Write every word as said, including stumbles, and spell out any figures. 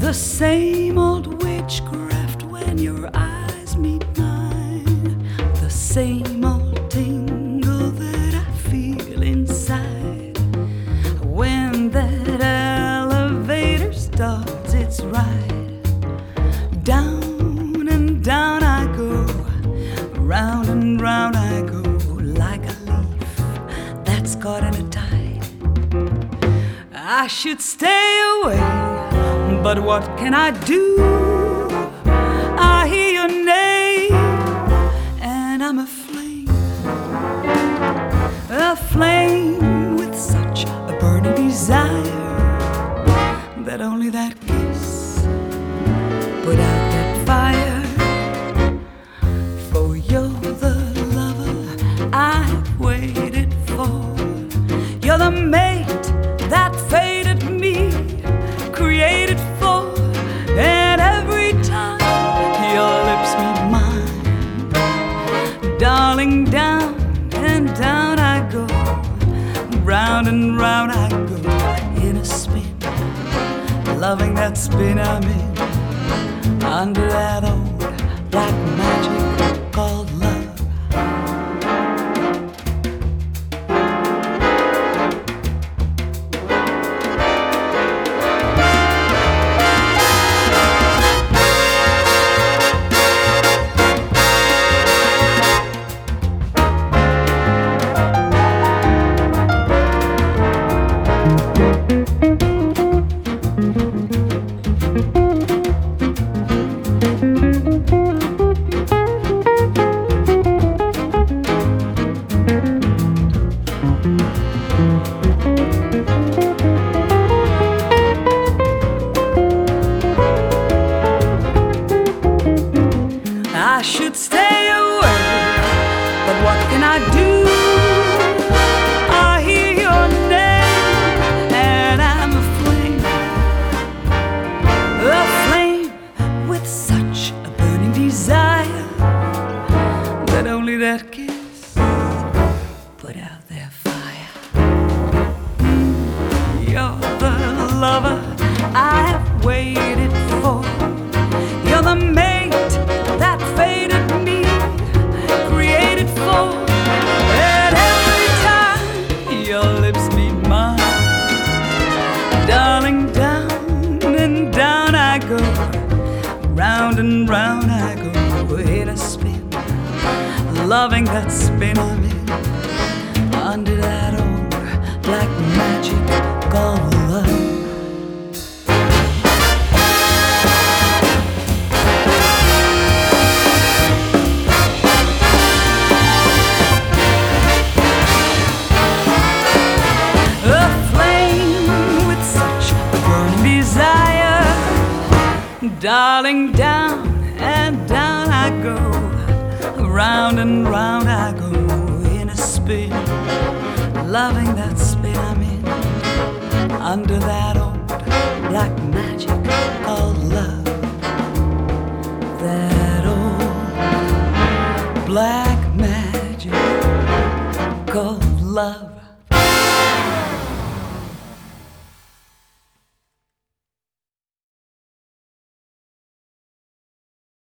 the same old witchcraft when your eyes meet mine, the same old tingle that I feel inside when that elevator starts its ride. Down and down I go, round and round I go, like a leaf that's caught in a tide. I should stay away, but what can I do? I hear your name, and I'm aflame, aflame with such a burning desire that only that kiss put out that fire. For you're the lover I've waited for. You're the mate that fated me, created for. And every time your lips meet mine, darling, down and down I go, round and round I go in a spin, loving that spin I'm in, under that old black magic called love. I should stay away, but what can I do? I hear your name, and I'm aflame, aflame with such a burning desire that only that kiss put out their fire. You're the lover I've waited for. You're the mate that fated me, created for. And every time your lips meet mine, darling, down and down I go, round and round I go in a spin, loving that spin I'm in, under that old black magic called love. Darling, down and down I go, round and round I go in a spin, loving that spin I'm in, under that old black magic called love. That old black magic called love.